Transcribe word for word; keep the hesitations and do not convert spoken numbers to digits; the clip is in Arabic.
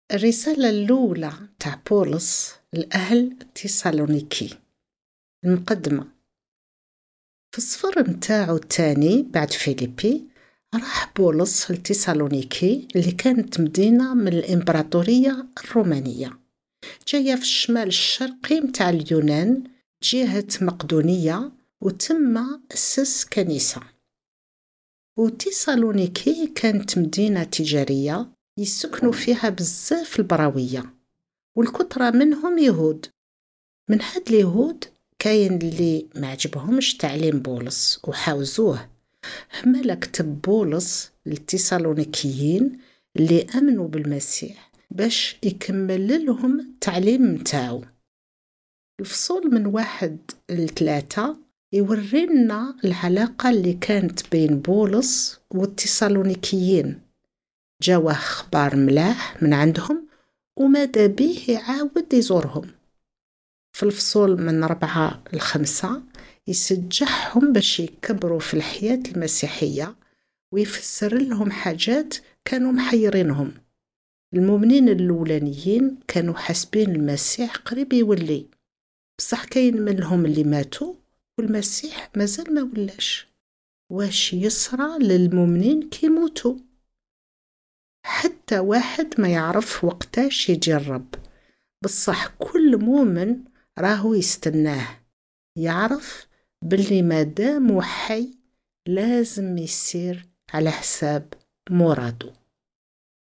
الرسالة الأولى تاع بولس لأهل تيسالونيكي. المقدمة: في السفر متاعو الثاني بعد فيليبي راح بولس لتيسالونيكي اللي كانت مدينة من الإمبراطورية الرومانية جاية في الشمال الشرقي متاع اليونان جهة مقدونية، وتم أسس كنيسة. وتيسالونيكي كانت مدينة تجارية يسكنوا فيها بزاف البراوية، والكثرة منهم يهود. من هاد اليهود كاين اللي ما عجبهمش تعليم بولس وحاوزوه، هملا كتب بولس للتيسالونيكيين اللي امنوا بالمسيح باش يكمل لهم التعليم متاعو. الفصول من واحد لثلاثة يورينا العلاقة اللي كانت بين بولس والتيسالونيكيين. جاوه اخبار ملاح من عندهم وماذا بيه يعاود يزورهم. في الفصول من ربعة لخمسة يسجحهم باش يكبروا في الحياة المسيحية ويفسر لهم حاجات كانوا محيرينهم. المؤمنين الأولانيين كانوا حاسبين المسيح قريب يولي، بصح كاين منهم اللي ماتوا والمسيح مازال ما ولاش. واش يصرى للمؤمنين كي يموتوا؟ حتى واحد ما يعرف وقتاش يجي الرب، بصح كل مؤمن راهو يستناه، يعرف باللي مادام حي لازم يسير على حساب مراده.